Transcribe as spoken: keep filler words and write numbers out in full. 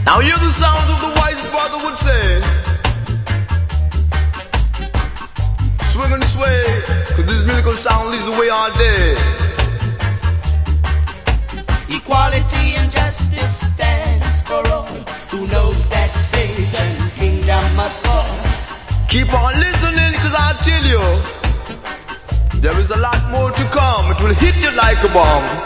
Now hear the sound of the wise brother would say, swing and sway, cause this musical sound leads the way all day. Equality and justice stands for all who knows that Satan's kingdom must fall. Keep on listening, cause I tell you, there is a lot more to come. It will hit you like a bomb.